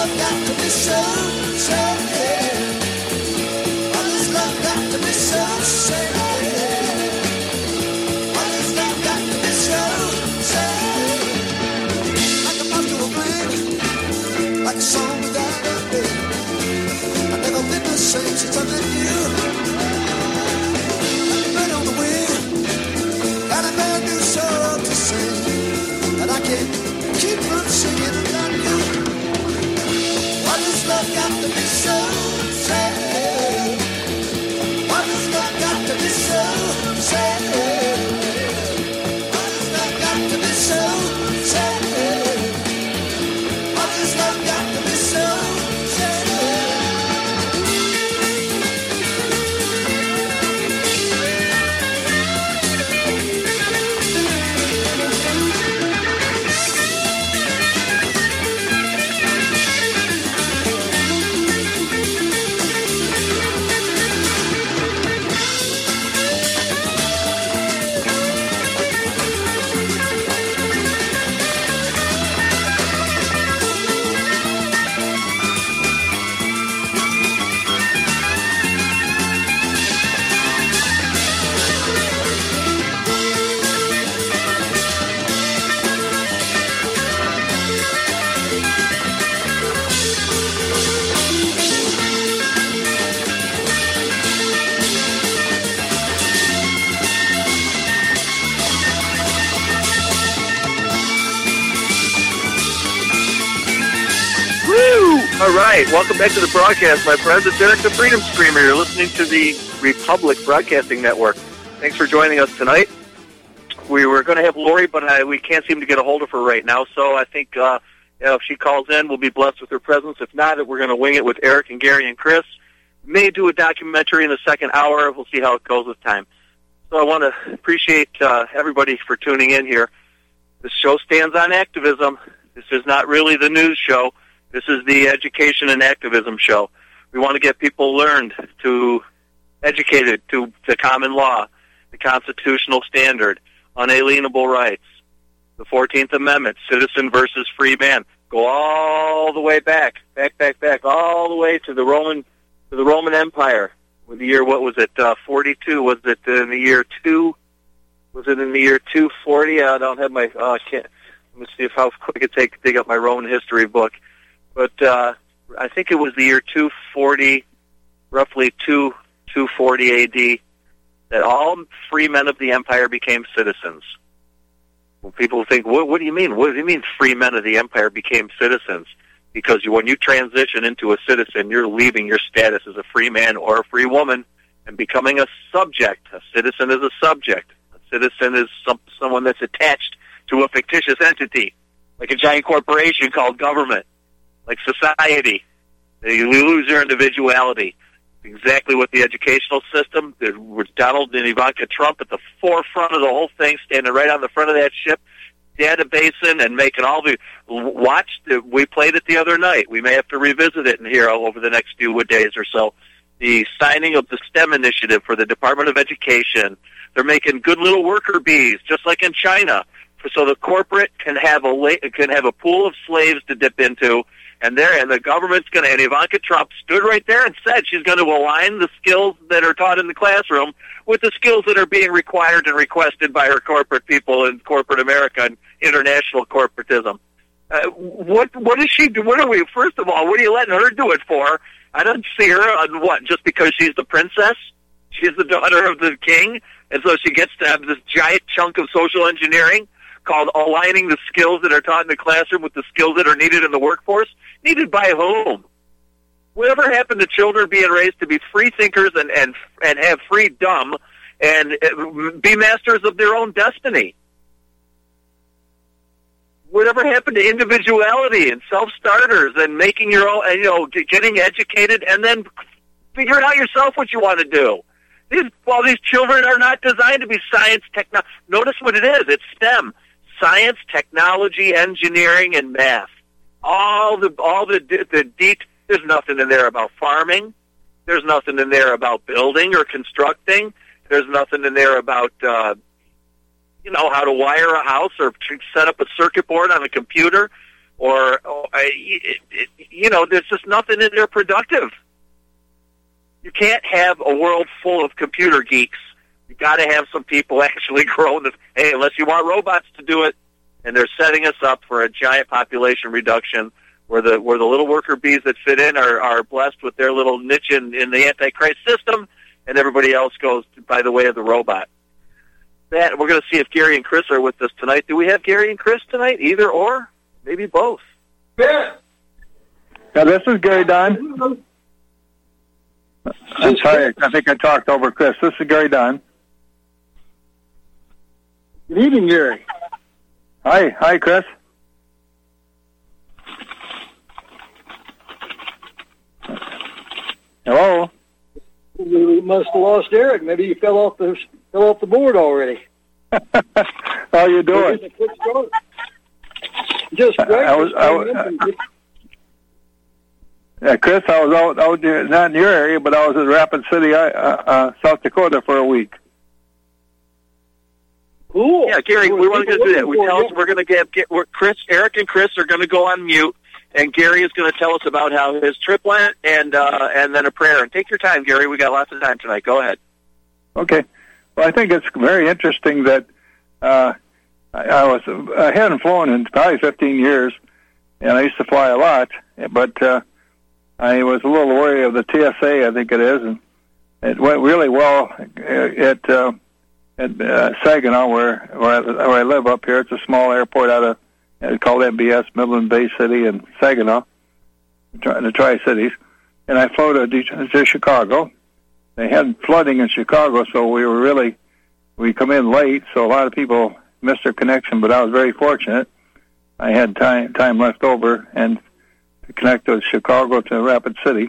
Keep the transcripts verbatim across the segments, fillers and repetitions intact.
love got to be so sad? Why does love got to be so sad? Why does love got to be so sad? Like a moth to a flame, like a song without a name. I've never been the same since I met you. Like a bird on the wing, got a brand new song to sing, and I can't keep from singing about you. Why does love got to be so sad? Why does love got to be so sad? Why does love got to be so sad? Why does love got to be so sad? All right, welcome back to the broadcast, my friends. It's Eric the Freedom Screamer. You're listening to the Republic Broadcasting Network. Thanks for joining us tonight. We were going to have Lori, but I, we can't seem to get a hold of her right now, so I think uh, you know, if she calls in, we'll be blessed with her presence. If not, we're going to wing it with Eric and Gary and Chris. We may do a documentary in the second hour. We'll see how it goes with time. So I want to appreciate uh, everybody for tuning in here. This show stands on activism. This is not really the news show. This is the education and activism show. We want to get people learned to educated to the common law, the constitutional standard, unalienable rights, the fourteenth Amendment, citizen versus free man. Go all the way back, back, back, back, all the way to the Roman, to the Roman Empire. With the year, what was it? Uh, forty-two? Was it in the year two? Was it in the year two forty? I don't have my. Uh, I can't. Let me see if how quick it takes to dig up my Roman history book. But uh, I think it was the year two forty, roughly two two forty A D, that all free men of the empire became citizens. When people think, what, what do you mean? What do you mean free men of the empire became citizens? Because you, when you transition into a citizen, you're leaving your status as a free man or a free woman and becoming a subject. A citizen is a subject. A citizen is some, someone that's attached to a fictitious entity, like a giant corporation called government. Like society, you lose your individuality. Exactly what the educational system, there was Donald and Ivanka Trump at the forefront of the whole thing, standing right on the front of that ship, databasing and making all the, watch, we played it the other night. We may have to revisit it in here over the next few days or so. The signing of the STEM initiative for the Department of Education. They're making good little worker bees, just like in China, so the corporate can have a, can have a pool of slaves to dip into. And there, and the government's going to, and Ivanka Trump stood right there and said she's going to align the skills that are taught in the classroom with the skills that are being required and requested by her corporate people in corporate America and international corporatism. Uh, what what is she do? What are we? First of all, what are you letting her do it for? I don't see her on what, just because she's the princess. She's the daughter of the king, and so she gets to have this giant chunk of social engineering called aligning the skills that are taught in the classroom with the skills that are needed in the workforce. Needed by whom? Whatever happened to children being raised to be free thinkers and, and, and have freedom and be masters of their own destiny? Whatever happened to individuality and self-starters and making your own, and, you know, getting educated and then figuring out yourself what you want to do? These, well, these children are not designed to be science, technology. Notice what it is. It's STEM. Science, technology, engineering, and math. All the all the the deep. There's nothing in there about farming. There's nothing in there about building or constructing. There's nothing in there about uh, you know how to wire a house or set up a circuit board on a computer. or, or I, it, it, you know, there's just nothing in there productive. You can't have a world full of computer geeks. You got to have some people actually growing the. Hey, unless you want robots to do it, and they're setting us up for a giant population reduction, where the where the little worker bees that fit in are, are blessed with their little niche in, in the Antichrist system, and everybody else goes by the way of the robot. That we're going to see if Gary and Chris are with us tonight. Do we have Gary and Chris tonight? Either or, maybe both. Yeah. Yeah, this is Gary Don. I'm sorry, I think I talked over Chris. This is Gary Don. Good evening, Gary. Hi, hi, Chris. Hello. We must have lost Eric. Maybe you fell off the fell off the board already. How you doing? Just great. I was, I was, uh, yeah, Chris, I was out, out there, not in your area, but I was in Rapid City, uh, uh, South Dakota for a week. Cool. Yeah, Gary, we weren't going to do that. We tell us we're going to get, get we're, Chris, Eric, and Chris are going to go on mute, and Gary is going to tell us about how his trip went, and uh, and then a prayer. And take your time, Gary. We got lots of time tonight. Go ahead. Okay. Well, I think it's very interesting that uh, I, I was I hadn't flown in probably fifteen years, and I used to fly a lot, but uh, I was a little worried of the T S A, I think it is, and it went really well at uh, at uh, Saginaw, where where I, where I live up here. It's a small airport out of it's called M B S, Midland Bay City, in Saginaw, the Tri-Cities, and I flew to, to Chicago. They had flooding in Chicago, so we were really we come in late, so a lot of people missed their connection. But I was very fortunate; I had time time left over and to connect to Chicago to Rapid City.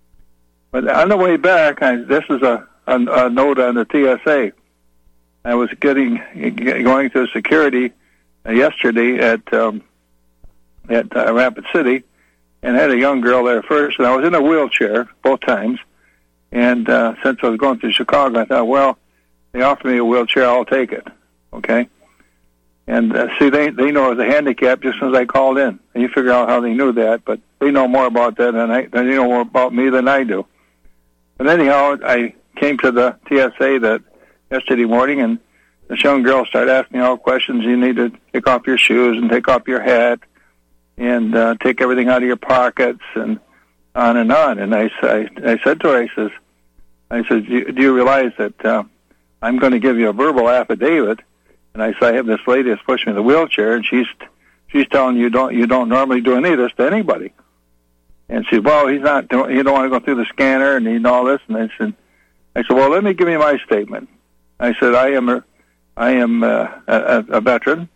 But on the way back, I, this is a, a, a note on the T S A. I was getting going through security yesterday at um, at uh, Rapid City, and had a young girl there first, and I was in a wheelchair both times. And uh, since I was going through Chicago, I thought, well, they offered me a wheelchair, I'll take it. Okay. And uh, see, they they know I was a handicap just as I called in. And you figure out how they knew that, but they know more about that than I. They know more about me than I do. But anyhow, I came to the T S A that yesterday morning, and this young girl started asking me all questions. You need to take off your shoes and take off your hat, and uh, take everything out of your pockets, and on and on. And I, I, I said to her, I says, I said, do you, do you realize that uh, I'm going to give you a verbal affidavit? And I said, I have this lady that's pushing me in the wheelchair, and she's she's telling you don't you don't normally do any of this to anybody. And she said, well, he's not. You don't want to go through the scanner and need all this. And I said, I said, well, let me give you my statement. I said, I am a, I am a, a, a veteran,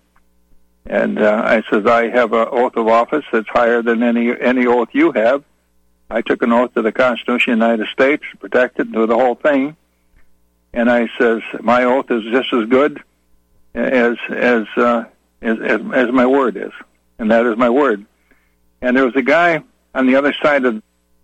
and uh, I said I have an oath of office that's higher than any any oath you have. I took an oath to the Constitution of the United States, protected, do the whole thing. And I says, my oath is just as good as as, uh, as as as my word is, and that is my word. And there was a guy on the other side of the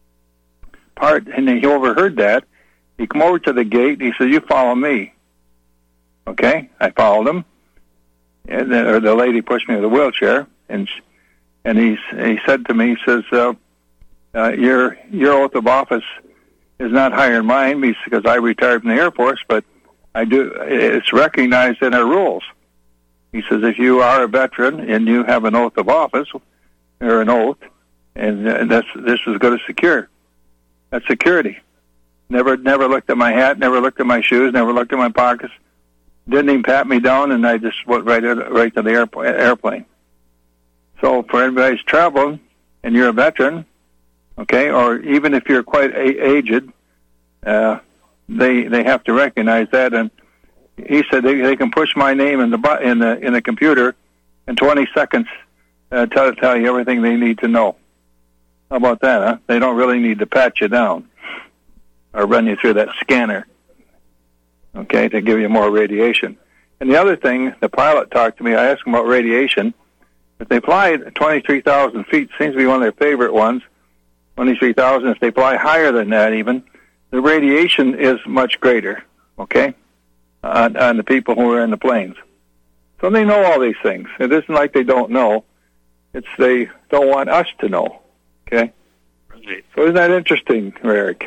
part, and he overheard that. He came over to the gate, and he said, you follow me. Okay? I followed him. And then, or the lady pushed me with a wheelchair, and and he, he said to me, he says, uh, uh, your your oath of office is not higher than mine because I retired from the Air Force, but I do. It's recognized in our rules. He says, if you are a veteran and you have an oath of office, or an oath, and uh, that's this is good as secure. That's security. Never, never looked at my hat, never looked at my shoes, never looked at my pockets. Didn't even pat me down, and I just went right right to the airplane. airplane. So for anybody who's traveling and you're a veteran, okay, or even if you're quite a- aged, uh, they they have to recognize that. And he said they they can push my name in the bu- in the in the computer in twenty seconds, uh, tell tell you everything they need to know. How about that? Huh? They don't really need to pat you down or run you through that scanner, okay, to give you more radiation. And the other thing, the pilot talked to me. I asked him about radiation. If they fly at twenty-three thousand feet, seems to be one of their favorite ones. twenty-three thousand. If they fly higher than that, even the radiation is much greater. Okay, on, on the people who are in the planes. So they know all these things. It isn't like they don't know. It's they don't want us to know. Okay? Right. So isn't that interesting, Eric?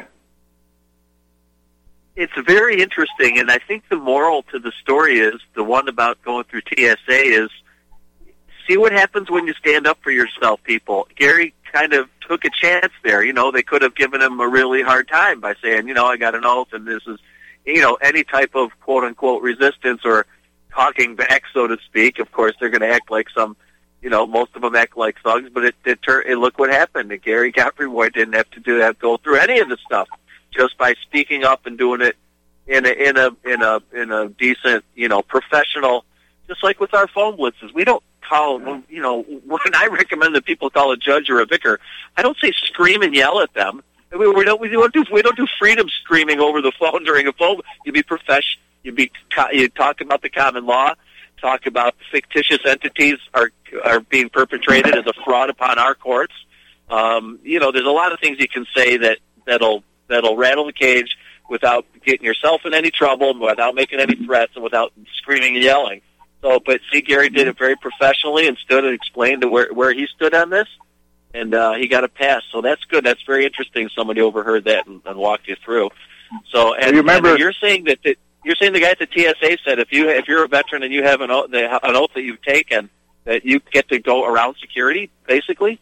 It's very interesting, and I think the moral to the story is, the one about going through T S A is, see what happens when you stand up for yourself, people. Gary kind of took a chance there. You know, they could have given him a really hard time by saying, you know, I got an oath, and this is, you know, any type of quote-unquote resistance or talking back, so to speak. Of course, they're going to act like some, you know, most of them act like thugs, but it, it, it look what happened. And Gary Godfrey didn't have to do that, go through any of the stuff, just by speaking up and doing it in a in a in a in a decent, you know, professional. Just like with our phone blitzes, we don't call, you know, when I recommend that people call a judge or a vicar, I don't say scream and yell at them. We, we don't we don't do we don't do freedom screaming over the phone during a phone. You be professional. You be you talk about the common law. Talk about fictitious entities are are being perpetrated as a fraud upon our courts. Um, you know, there's a lot of things you can say that that'll that'll rattle the cage without getting yourself in any trouble, without making any threats, and without screaming and yelling. So, but see, Gary did it very professionally and stood and explained where where he stood on this, and uh, he got a pass. So that's good. That's very interesting. Somebody overheard that and, and walked you through. So, and, you remember, and you're saying that the, you're saying the guy at the T S A said if you if you're a veteran and you have an oath, an oath that you've taken, that you get to go around security, basically.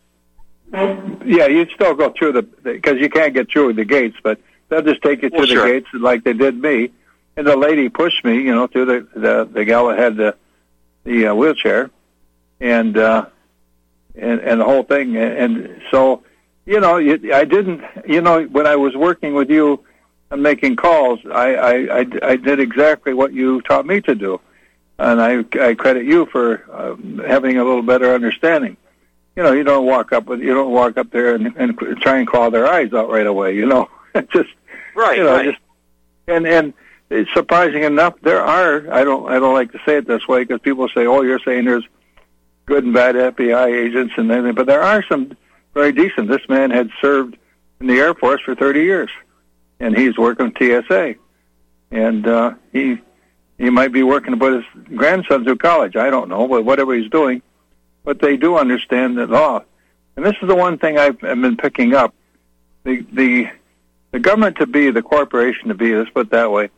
Yeah, you'd still go through the because you can't get through the gates, but they'll just take you well, through sure. the gates like they did me. And the lady pushed me, you know, through the the, the gal that had the the uh, wheelchair, and uh, and and the whole thing. And, and so, you know, you, I didn't, you know, when I was working with you and making calls, I I, I, I did exactly what you taught me to do, and I I credit you for uh, having a little better understanding. You know, you don't walk up with you don't walk up there and, and try and claw their eyes out right away. You know, just right, you know, right. just and and it's surprising enough. There are I don't I don't like to say it this way because people say, oh, you're saying there's good and bad F B I agents and everything, but there are some very decent. This man had served in the Air Force for thirty years, and he's working T S A, and uh, he he might be working to put his grandson through college. I don't know, but whatever he's doing. But they do understand the law. And this is the one thing I've, I've been picking up. The, the the government to be, the corporation to be, let's put it that way,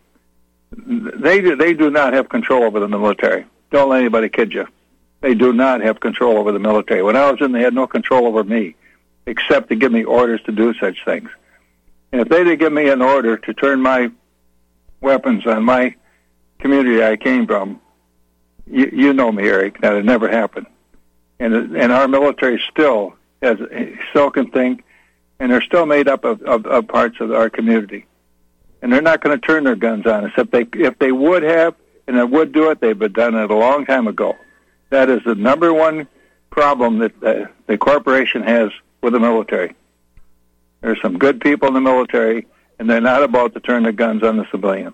they do, they do not have control over the military. Don't let anybody kid you. They do not have control over the military. When I was in, they had no control over me, except to give me orders to do such things. And if they did give me an order to turn my weapons on my community I came from, you, you know me, Eric, that had never happened. And and our military still has still can think, and they're still made up of, of, of parts of our community, and they're not going to turn their guns on us. If they if they would have and they would do it, they've been done it a long time ago. That is the number one problem that the, the corporation has with the military. There's some good people in the military, and they're not about to turn their guns on the civilians.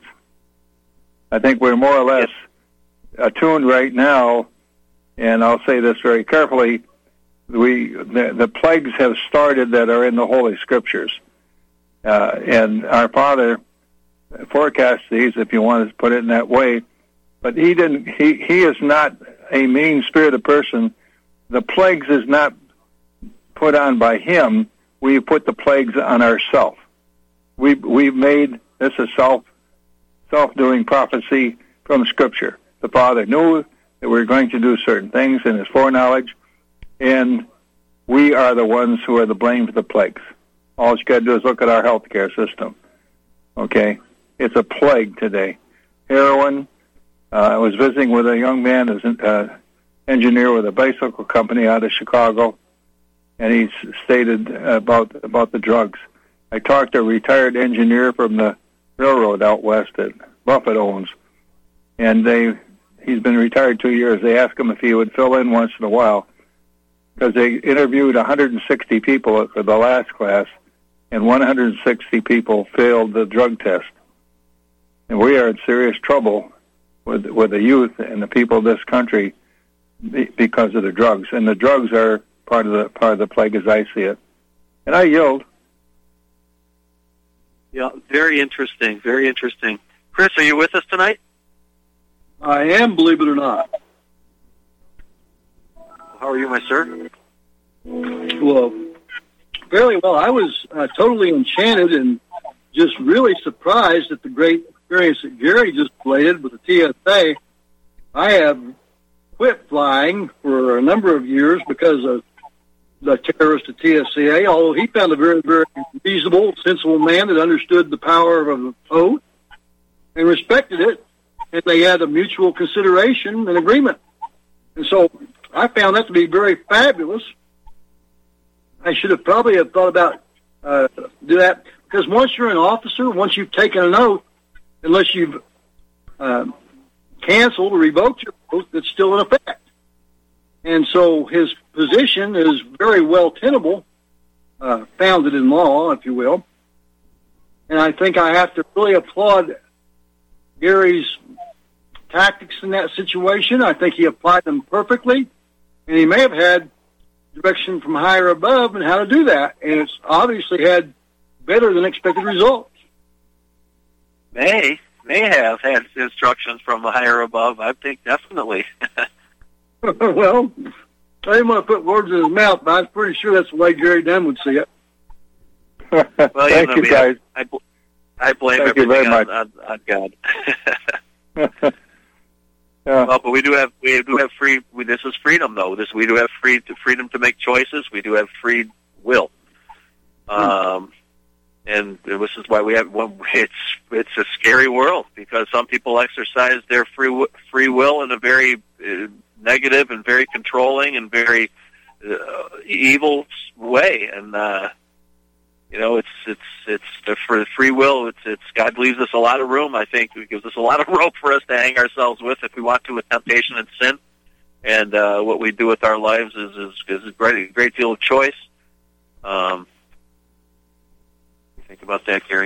I think we're more or less attuned right now. And I'll say this very carefully, we the, the plagues have started that are in the Holy Scriptures. Uh, and our Father forecast these, if you want to put it in that way, but he didn't, he, he is not a mean-spirited person. The plagues is not put on by him. We put the plagues on ourselves. We, we've made this a self, self-doing prophecy from Scripture. The Father knew that we're going to do certain things in his foreknowledge, and we are the ones who are the blame for the plagues. All you got to do is look at our health care system. Okay? It's a plague today. Heroin. Uh, I was visiting with a young man who's an uh, engineer with a bicycle company out of Chicago, and he stated about about the drugs. I talked to a retired engineer from the railroad out west that Buffett owns, and they he's been retired two years. They asked him if he would fill in once in a while because they interviewed one hundred sixty people for the last class, and one hundred sixty people failed the drug test. And we are in serious trouble with with the youth and the people of this country because of the drugs. And the drugs are part of the part of the plague as I see it. And I yield. Yeah, very interesting. Very interesting. Chris, are you with us tonight? I am, believe it or not. How are you, my sir? Well, fairly well. I was uh, totally enchanted and just really surprised at the great experience that Gary just played with the T S A. I have quit flying for a number of years because of the terrorist at T S C A, although he found a very, very reasonable, sensible man that understood the power of an oath and respected it, and they had a mutual consideration and agreement. And so I found that to be very fabulous. I should have probably have thought about uh, do that, because once you're an officer, once you've taken an oath, unless you've uh, canceled or revoked your oath, it's still in effect. And so his position is very well tenable, uh, founded in law, if you will. And I think I have to really applaud Gary's tactics in that situation. I think he applied them perfectly, and he may have had direction from higher above and how to do that, and it's obviously had better than expected results. May may have had instructions from higher above. I think definitely. Well, I didn't want to put words in his mouth, but I'm pretty sure that's the way Gary Dunn would see it. Well, Thank you, know, you, guys. I, I blame Thank you everything very on, on, on God. Yeah. Well, but we do have we do have free. We, this is freedom, though. This we do have free to, freedom to make choices. We do have free will, um, and this is why we have. Well, it's it's a scary world because some people exercise their free free will in a very uh, negative and very controlling and very uh, evil way, and uh, you know, it's it's it's the, for the free will. It's it's God leaves us a lot of room. I think He gives us a lot of rope for us to hang ourselves with if we want to with temptation and sin. And uh, what we do with our lives is is, is a great a great deal of choice. Um, think about that, Gary.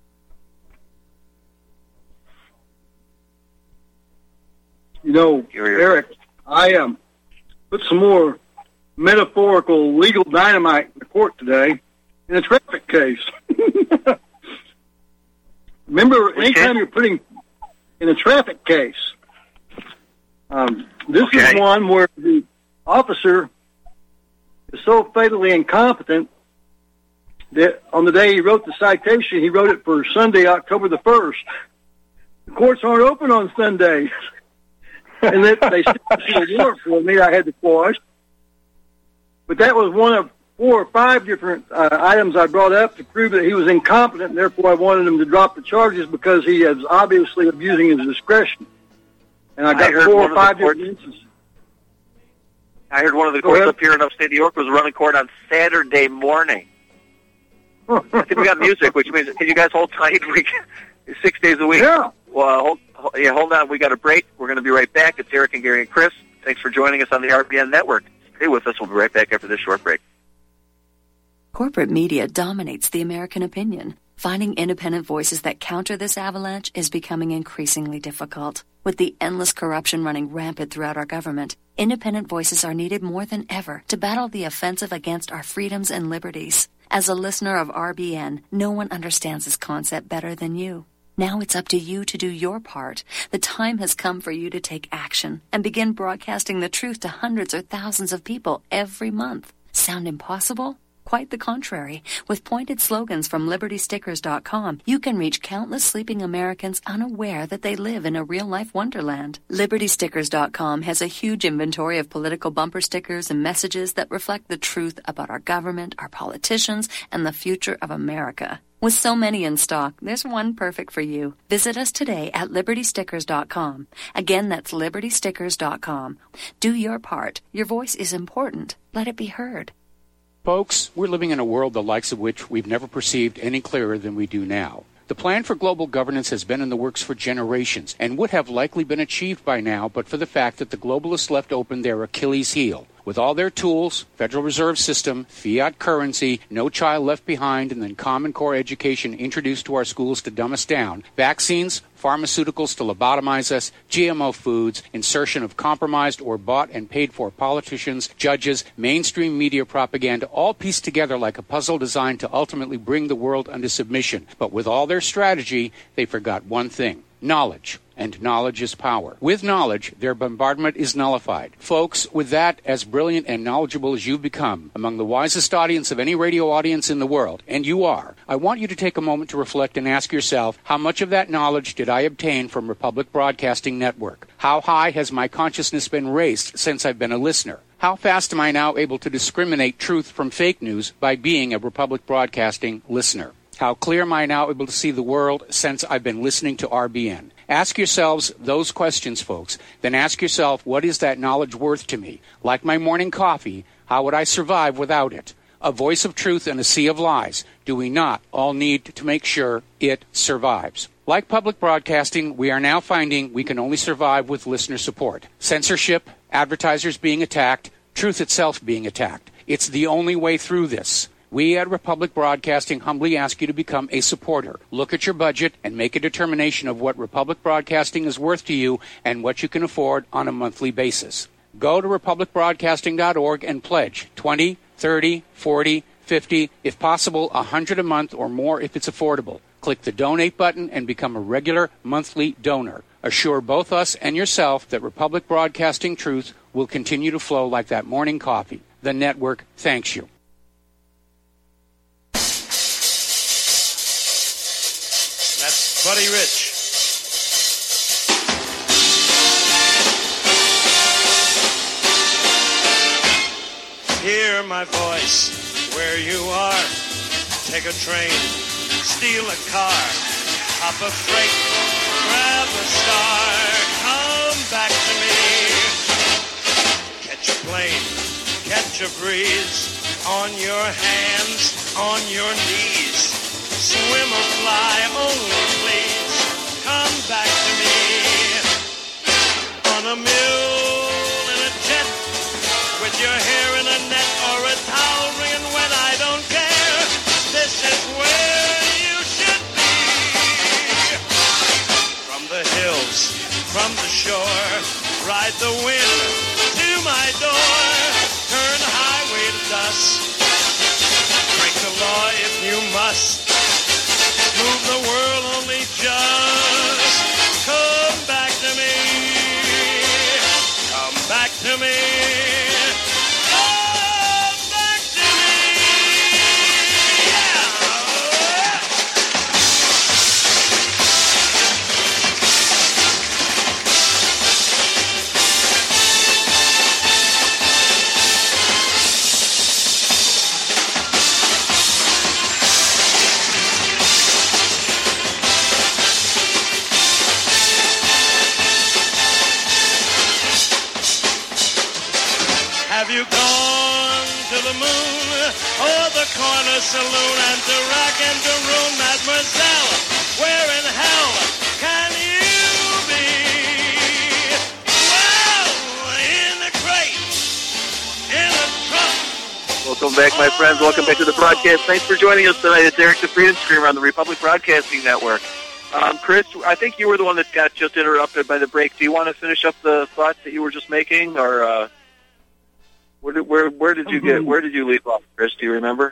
You know, Gary, Eric, I um, put some more metaphorical legal dynamite in the court today in a traffic case. Remember, Which anytime case? you're putting in a traffic case, um, this Okay. is one where the officer is so fatally incompetent that on the day he wrote the citation, he wrote it for Sunday, October the first. The courts aren't open on Sundays. And they, they still issued a warrant for me. I had to quash. But that was one of four or five different uh, items I brought up to prove that he was incompetent, and therefore I wanted him to drop the charges because he is obviously abusing his discretion. And I got I heard four one or of the five courts- different instances. I heard one of the Go courts ahead. up here in upstate New York was running court on Saturday morning. I think we got music, which means can you guys hold tight? We six days a week. Yeah. Well, hold, hold, yeah, hold on. We got a break. We're going to be right back. It's Eric and Gary and Chris. Thanks for joining us on the R B N Network. Stay with us. We'll be right back after this short break. Corporate media dominates the American opinion. Finding independent voices that counter this avalanche is becoming increasingly difficult. With the endless corruption running rampant throughout our government, independent voices are needed more than ever to battle the offensive against our freedoms and liberties. As a listener of R B N, no one understands this concept better than you. Now it's up to you to do your part. The time has come for you to take action and begin broadcasting the truth to hundreds or thousands of people every month. Sound impossible? Quite the contrary. With pointed slogans from Liberty Stickers dot com, you can reach countless sleeping Americans unaware that they live in a real-life wonderland. Liberty Stickers dot com has a huge inventory of political bumper stickers and messages that reflect the truth about our government, our politicians, and the future of America. With so many in stock, there's one perfect for you. Visit us today at Liberty Stickers dot com. Again, that's Liberty Stickers dot com. Do your part. Your voice is important. Let it be heard. Folks, we're living in a world the likes of which we've never perceived any clearer than we do now. The plan for global governance has been in the works for generations and would have likely been achieved by now but for the fact that the globalists left open their Achilles heel. With all their tools, Federal Reserve System, fiat currency, no child left behind, and then Common Core education introduced to our schools to dumb us down, vaccines, pharmaceuticals to lobotomize us, G M O foods, insertion of compromised or bought and paid for politicians, judges, mainstream media propaganda, all pieced together like a puzzle designed to ultimately bring the world under submission. But with all their strategy, they forgot one thing: knowledge. and knowledge is power. With knowledge, their bombardment is nullified. Folks, with that, as brilliant and knowledgeable as you've become, among the wisest audience of any radio audience in the world, and you are, I want you to take a moment to reflect and ask yourself, how much of that knowledge did I obtain from Republic Broadcasting Network? How high has my consciousness been raised since I've been a listener? How fast am I now able to discriminate truth from fake news by being a Republic Broadcasting listener? How clear am I now able to see the world since I've been listening to R B N? Ask yourselves those questions, folks. Then ask yourself, what is that knowledge worth to me? Like my morning coffee, how would I survive without it? A voice of truth in a sea of lies. Do we not all need to make sure it survives? Like public broadcasting, we are now finding we can only survive with listener support. Censorship, advertisers being attacked, truth itself being attacked. It's the only way through this. We at Republic Broadcasting humbly ask you to become a supporter. Look at your budget and make a determination of what Republic Broadcasting is worth to you and what you can afford on a monthly basis. Go to republic broadcasting dot org and pledge twenty, thirty, forty, fifty, if possible, one hundred a month or more if it's affordable. Click the donate button and become a regular monthly donor. Assure both us and yourself that Republic Broadcasting truth will continue to flow like that morning coffee. The network thanks you. That's Buddy Rich. Hear my voice where you are. Take a train, steal a car, hop a freight, grab a star, come back to me. Catch a plane, catch a breeze, on your hands, on your knees. Swim or fly, only please come back to me. On a mule in a jet, with your hair in a net or a towel wringing wet, I don't care. This is where you should be. From the hills, from the shore, ride the wind to my door. Turn highway to dust. Break the law if you must. Move the world only just. Come back to me. Come back to me. Come back to me. Yeah. Have you gone to the moon or the corner saloon and to rack and to room, mademoiselle? Where in hell can you be? Well, in a crate, in a trunk. Welcome back, my friends. Welcome back to the broadcast. Thanks for joining us tonight. It's Eric the Freedom Screamer on the Republic Broadcasting Network. Um, Chris, I think you were the one that got just interrupted by the break. Do you want to finish up the thoughts that you were just making, or uh, where did where where did you get where did you leave off, Chris? Do you remember?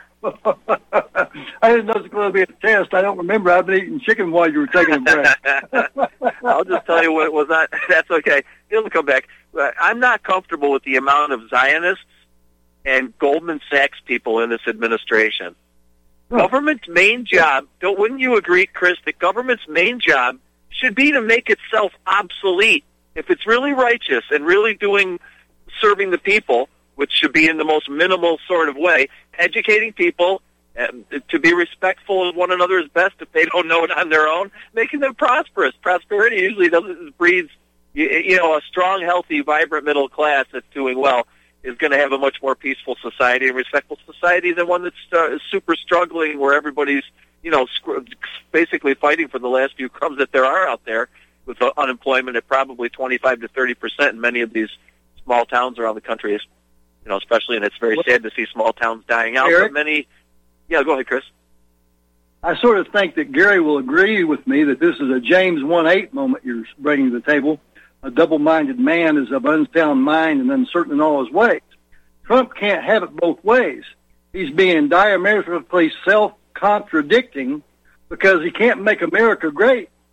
I didn't know it was going to be a test. I don't remember. I've been eating chicken while you were taking a break. I'll just tell you what it was not. That's okay. It'll come back. I'm not comfortable with the amount of Zionists and Goldman Sachs people in this administration. Government's main job, don't, wouldn't you agree, Chris, that government's main job should be to make itself obsolete. If it's really righteous and really doing, serving the people, which should be in the most minimal sort of way, educating people um, to be respectful of one another is best if they don't know it on their own, making them prosperous. Prosperity usually doesn't breeds, you, you know, a strong, healthy, vibrant middle class that's doing well is going to have a much more peaceful society and respectful society than one that's uh, super struggling where everybody's, you know, sc- basically fighting for the last few crumbs that there are out there with uh, unemployment at probably twenty-five to thirty percent in many of these small towns around the country, you know, especially, and it's very sad to see small towns dying out. Eric? But many, yeah, go ahead, Chris. I sort of think that Gary will agree with me that this is a James one eight moment you're bringing to the table. A double-minded man is of unsound mind and uncertain in all his ways. Trump can't have it both ways. He's being diametrically self-contradicting because he can't make America great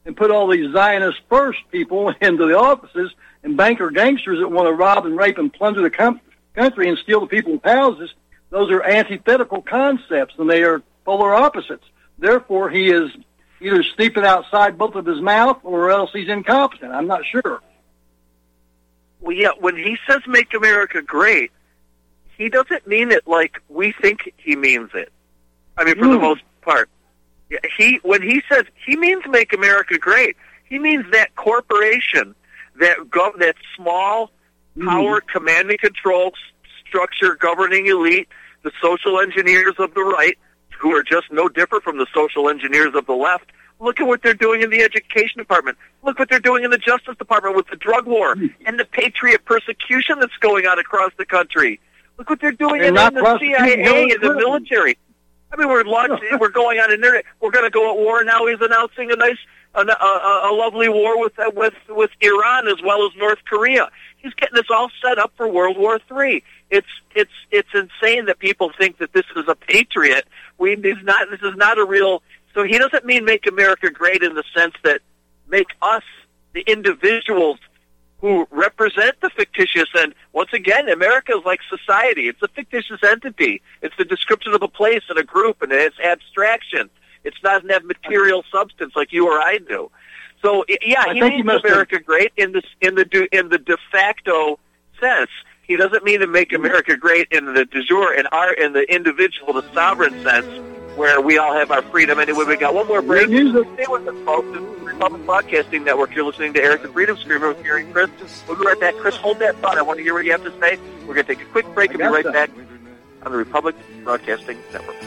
and put all these Zionist first people into the offices and banker gangsters that want to rob and rape and plunder the com- country and steal the people's houses. Those are antithetical concepts, and they are polar opposites. Therefore, he is either steeping outside both of his mouth or else he's incompetent. I'm not sure. Well, yeah, when he says make America great, he doesn't mean it like we think he means it. I mean, for mm. the most part. Yeah, he when he says he means make America great, he means that corporation, that gov- that small power mm. command and control structure governing elite, the social engineers of the right, who are just no different from the social engineers of the left. Look at what they're doing in the education department. Look what they're doing in the Justice Department with the drug war and the patriot persecution that's going on across the country. Look what they're doing in, in the C I A and the military. I mean, we're launching, we're going on internet. We're going to go at war now. He's announcing a nice, a, a, a lovely war with with with Iran as well as North Korea. He's getting this all set up for World War Three. It's it's it's insane that people think that this is a patriot. We this is not this is not a real. So he doesn't mean make America great in the sense that make us the individuals who represent the fictitious. And once again, America is like society. It's a fictitious entity. It's the description of a place and a group, and it's abstraction. It's not an material substance like you or I do. So yeah, he means America great in the in the in the de facto sense. He doesn't mean to make America great in the de jure, in our in the individual, the sovereign sense, where we all have our freedom. Anyway, we got one more break. Stay with us, folks. This is the Republic Broadcasting Network. You're listening to Eric the Freedom Screamer with Gary and Chris. We'll be right back. Chris, hold that thought. I want to hear what you have to say. We're going to take a quick break and be right that. back on the Republic Broadcasting Network.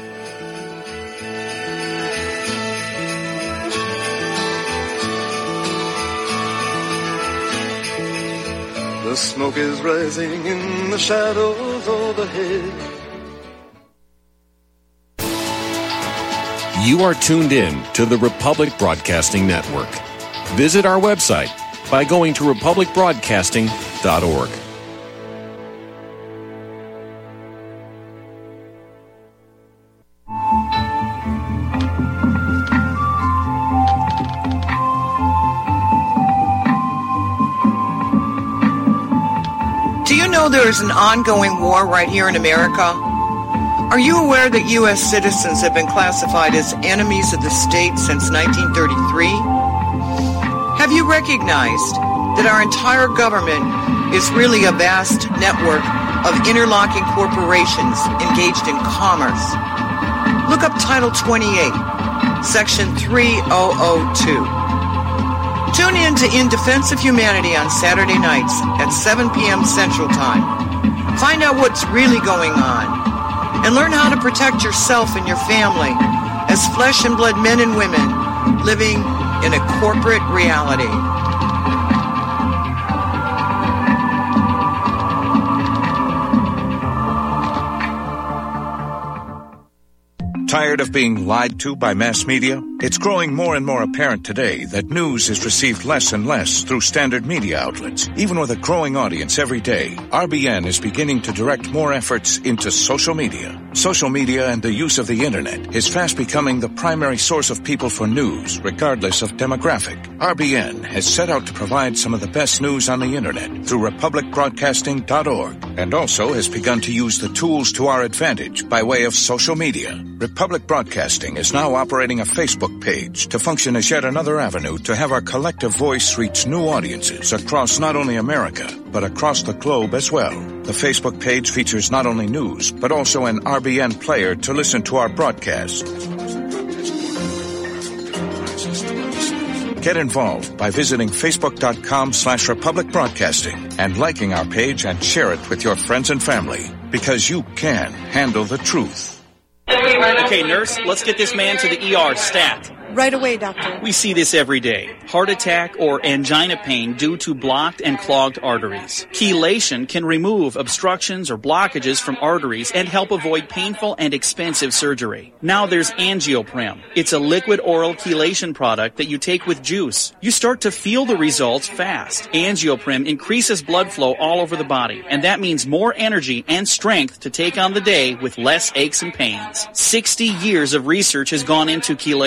The smoke is rising in the shadows overhead. You are tuned in to the Republic Broadcasting Network. Visit our website by going to republic broadcasting dot org. Do you know there is an ongoing war right here in America? Are you aware that U S citizens have been classified as enemies of the state since nineteen thirty-three? Have you recognized that our entire government is really a vast network of interlocking corporations engaged in commerce? Look up Title twenty-eight, Section three thousand two. Tune in to In Defense of Humanity on Saturday nights at seven p.m. Central Time. Find out what's really going on and learn how to protect yourself and your family as flesh and blood men and women living in a corporate reality. Tired of being lied to by mass media? It's growing more and more apparent today that news is received less and less through standard media outlets. Even with a growing audience every day, R B N is beginning to direct more efforts into social media. Social media and the use of the internet is fast becoming the primary source of people for news, regardless of demographic. R B N has set out to provide some of the best news on the internet through republic broadcasting dot org, and also has begun to use the tools to our advantage by way of social media. Republic Broadcasting is now operating a Facebook page to function as yet another avenue to have our collective voice reach new audiences across not only America, but across the globe as well. The Facebook page features not only news, but also an R B N player to listen to our broadcast. Get involved by visiting facebook.com slash Republic Broadcasting and liking our page and share it with your friends and family, because you can handle the truth. Okay, nurse, let's get this man to the E R stat. Right away, doctor. We see this every day. Heart attack or angina pain due to blocked and clogged arteries. Chelation can remove obstructions or blockages from arteries and help avoid painful and expensive surgery. Now there's Angioprim. It's a liquid oral chelation product that you take with juice. You start to feel the results fast. Angioprim increases blood flow all over the body, and that means more energy and strength to take on the day with less aches and pains. sixty years of research has gone into chelation.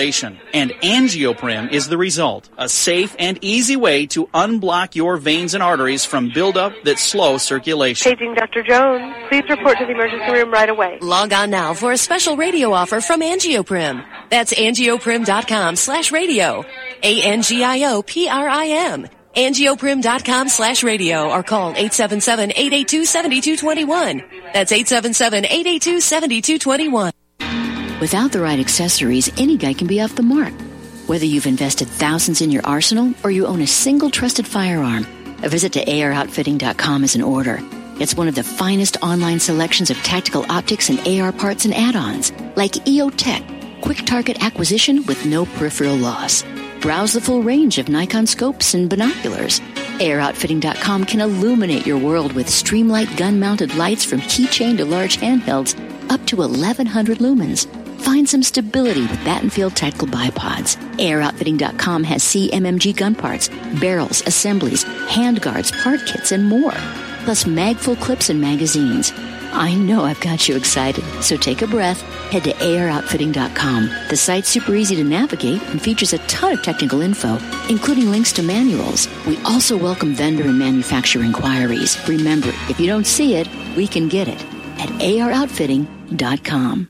And Angioprim is the result, a safe and easy way to unblock your veins and arteries from buildup that slow circulation. Paging Doctor Jones. Please report to the emergency room right away. Log on now for a special radio offer from Angioprim. That's angioprim.com slash radio. A N G I O P R I M. Angioprim.com slash radio or call eight seven seven, eight eight two, seven two two one. That's eight seven seven, eight eight two, seven two two one. Without the right accessories, any guy can be off the mark. Whether you've invested thousands in your arsenal or you own a single trusted firearm, a visit to A R outfitting dot com is in order. It's one of the finest online selections of tactical optics and A R parts and add-ons, like E O Tech, quick target acquisition with no peripheral loss. Browse the full range of Nikon scopes and binoculars. A R outfitting dot com can illuminate your world with Streamlight gun-mounted lights from keychain to large handhelds up to eleven hundred lumens. Find some stability with Battenfield Tactical Bipods. A R outfitting dot com has C M M G gun parts, barrels, assemblies, handguards, part kits, and more. Plus mag-full clips and magazines. I know I've got you excited, so take a breath. Head to A R outfitting dot com. The site's super easy to navigate and features a ton of technical info, including links to manuals. We also welcome vendor and manufacturer inquiries. Remember, if you don't see it, we can get it at A R outfitting dot com.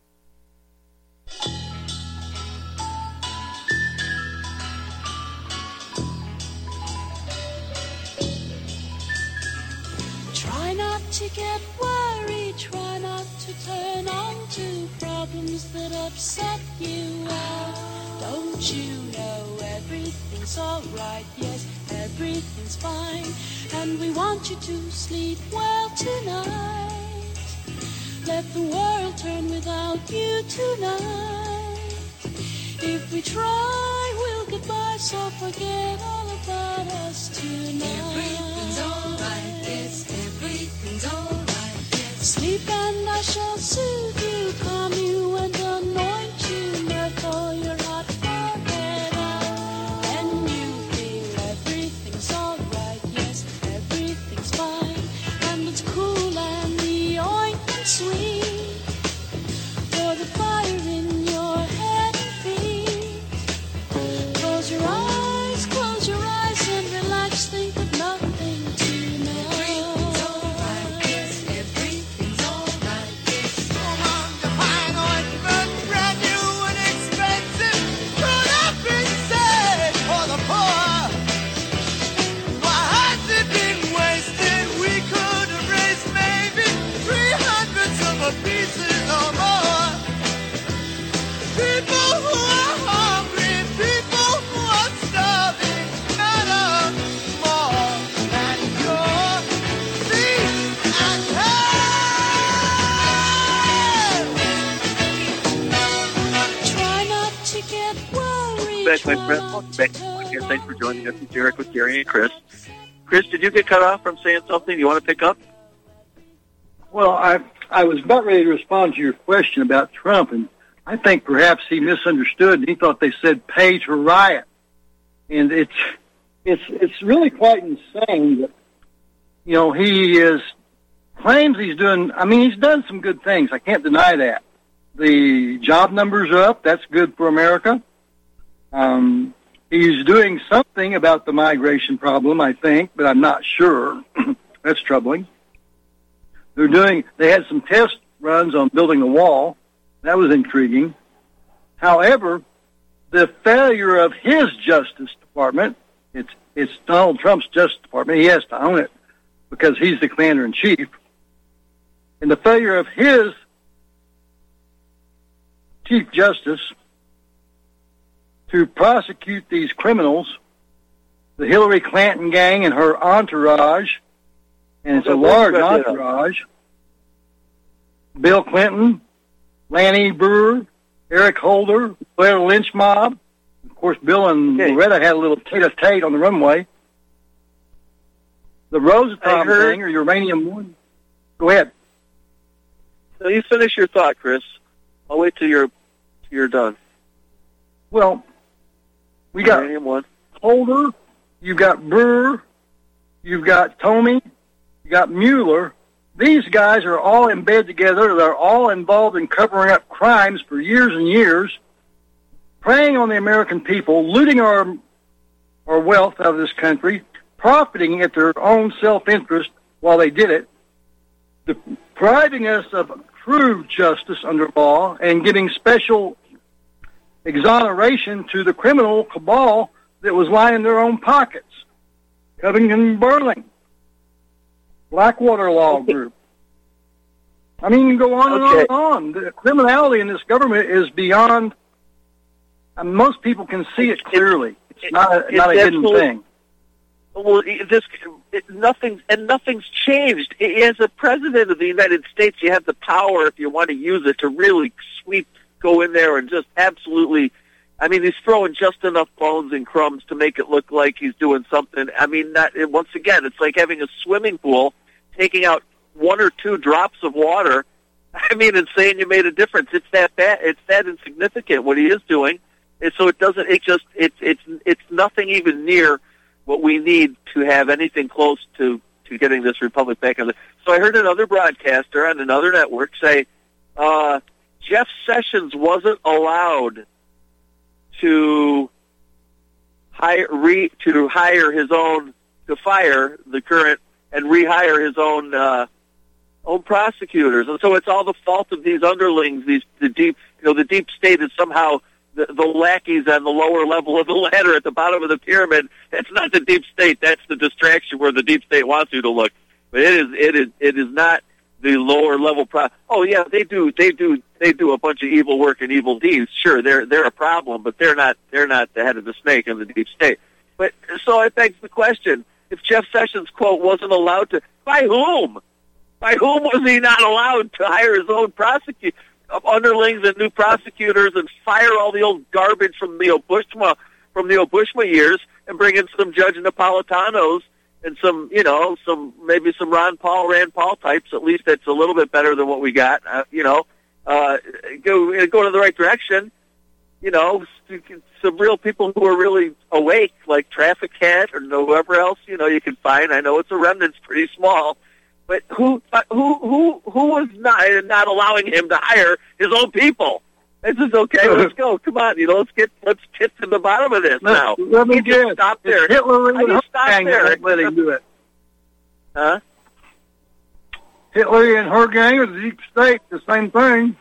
Try not to get worried, try not to turn on to problems that upset you. Oh, don't you know everything's alright? Yes, everything's fine, and we want you to sleep well tonight. Let the world turn without you tonight. If we try, we'll get by, so forget all about us tonight. Everything's alright, yes, everything's alright, yes. Sleep and I shall soothe you, calm you and anoint you, let all your hot forehead out. And you feel everything's alright, yes, everything's fine, and it's cool and the ointment sweet, for the fire in your head and feet. Close your eyes, close your eyes and relax, think of nothing tonight. Everything's alright, yes, everything's alright, yes. Come on, the fine ointment, brand new and expensive, could have been saved for the poor. Why has it been wasted? We could have raised maybe three hundred silver pieces or more. People who are hungry, people who are starving, matter more than your feet and head. Try not to get worried. Back, my friend. Welcome back to the podcast. Thanks for joining us. It's Eric with Gary and Chris. Chris, did you get cut off from saying something you want to pick up? Well, I I was about ready to respond to your question about Trump, and I think perhaps he misunderstood, and he thought they said page for riot. And it's it's it's really quite insane that, you know, he is claims he's doing, I mean, he's done some good things. I can't deny that. The job numbers are up. That's good for America. Um, he's doing something about the migration problem, I think, but I'm not sure. That's troubling. They're doing, they had some test runs on building a wall. That was intriguing. However, the failure of his Justice Department, it's it's Donald Trump's Justice Department, he has to own it because he's the commander-in-chief, and the failure of his Chief Justice to prosecute these criminals, the Hillary Clinton gang and her entourage, and it's a large entourage, Bill Clinton, Lanny Breuer, Eric Holder, Blair Lynch mob. Of course, Bill and okay. Loretta had a little tete-a-tete on the runway. The Rosenthal thing, or Uranium One. Go ahead. So you finish your thought, Chris. I'll wait till you're, till you're done. Well, we got Uranium One. Holder, you've got Breuer, you've got Comey, you got Mueller. These guys are all in bed together. They're all involved in covering up crimes for years and years. preying on the American people, looting our our wealth out of this country, profiting at their own self-interest while they did it, depriving us of true justice under law, and giving special exoneration to the criminal cabal that was lining their own pockets. Covington Burling, Blackwater Law Group. I mean, you can go on Okay. and on and on. The criminality in this government is beyond, I mean, most people can see it clearly. It's not a, It's not a hidden absolutely- thing. Well, this it, nothing and nothing's changed. As a president of the United States, you have the power, if you want to use it, to really sweep, go in there and just absolutely. I mean, he's throwing just enough bones and crumbs to make it look like he's doing something. I mean, not, once again, it's like having a swimming pool, taking out one or two drops of water. I mean, and saying you made a difference. It's that bad. It's that insignificant what he is doing, and so it doesn't. It just. It's it's it's nothing even near what we need to have anything close to, to getting this republic back on the. So I heard another broadcaster on another network say uh, Jeff Sessions wasn't allowed to hire re, to hire his own to fire the current and rehire his own uh, own prosecutors, and so it's all the fault of these underlings. These the deep you know the deep state is somehow the, the lackeys on the lower level of the ladder at the bottom of the pyramid. That's not the deep state. That's the distraction where the deep state wants you to look. But it is, it is, it is not the lower level. Pro- oh yeah, they do, they do, they do a bunch of evil work and evil deeds. Sure, they're they're a problem, but they're not they're not the head of the snake in the deep state. But so it begs the question: if Jeff Sessions, quote, wasn't allowed to, by whom? By whom was he not allowed to hire his own prosecutor? Underlings and new prosecutors and fire all the old garbage from the Obushma from the Obushma years and bring in some Judge Napolitanos and some, you know, some maybe some Ron Paul, Rand Paul types. At least that's a little bit better than what we got. Uh, you know, uh, go go in the right direction. You know, some real people who are really awake, like Traffic Cat or whoever else. You know, you can find. I know it's a remnant's pretty small. But who who who who was not not allowing him to hire his own people? This is okay. Let's go. Come on, you know. Let's get let's get to the bottom of this now. Let me You just guess. stop there. It's Hitler and How do you stop Hergang there? that let him do it. Huh? Hitler and Hergang or the deep state, the same thing.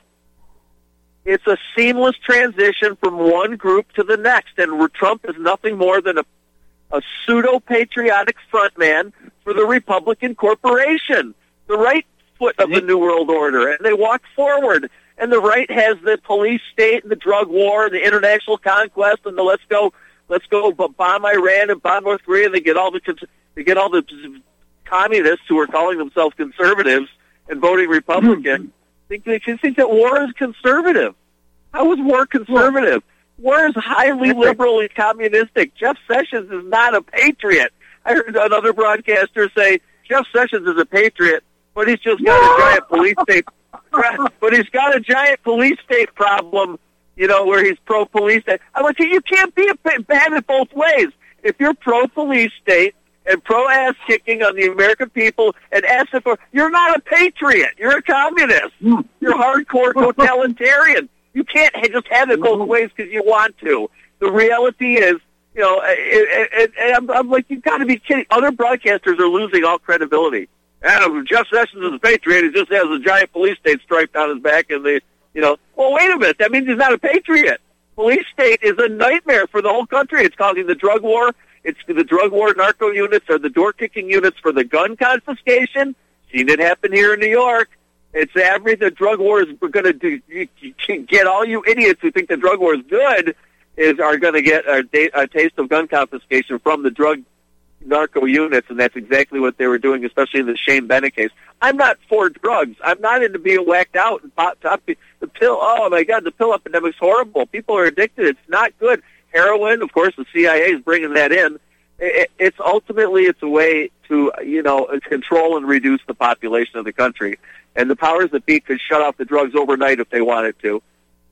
It's a seamless transition from one group to the next, and Trump is nothing more than a a pseudo-patriotic frontman for the Republican corporation, the right foot of the New World Order, and they walk forward. And the right has the police state and the drug war and the international conquest and the let's go, let's go bomb Iran and bomb North Korea. And they get all the they get all the communists who are calling themselves conservatives and voting Republican. think they think that war is conservative. How is war conservative? War is highly liberal and communistic. Jeff Sessions is not a patriot. I heard another broadcaster say Jeff Sessions is a patriot, but he's just got a giant police state. But he's got a giant police state problem, you know, where he's pro-police state. I'm like, you can't be a bad at both ways. If you're pro-police state and pro-ass-kicking on the American people and asking for, you're not a patriot. You're a communist. You're hardcore totalitarian. You can't just have it both ways because you want to. The reality is, you know, and, and I'm, I'm like, you've got to be kidding. Other broadcasters are losing all credibility. And Jeff Sessions is a patriot. He just has a giant police state striped on his back, and the, you know, well, wait a minute. That means he's not a patriot. Police state is a nightmare for the whole country. It's causing the drug war. It's the drug war narco units are the door-kicking units for the gun confiscation. Seen it happen here in New York. It's every the drug war is going to do. You, you get all you idiots who think the drug war is good is are going to get a, a taste of gun confiscation from the drug narco units, and that's exactly what they were doing, especially in the Shane Bennett case. I'm not for drugs. I'm not into being whacked out and pop, top, the pill. Oh my God, the pill epidemic's horrible. People are addicted. It's not good. Heroin, of course, the C I A is bringing that in. It, it's ultimately it's a way to you know control and reduce the population of the country. And the powers that be could shut off the drugs overnight if they wanted to,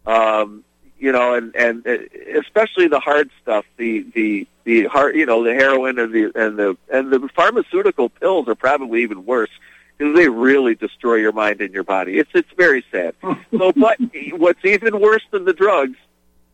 um, you know, and, and especially the hard stuff, the the the hard, you know, the heroin and the and the and the pharmaceutical pills are probably even worse because they really destroy your mind and your body. It's it's very sad. So, but what's even worse than the drugs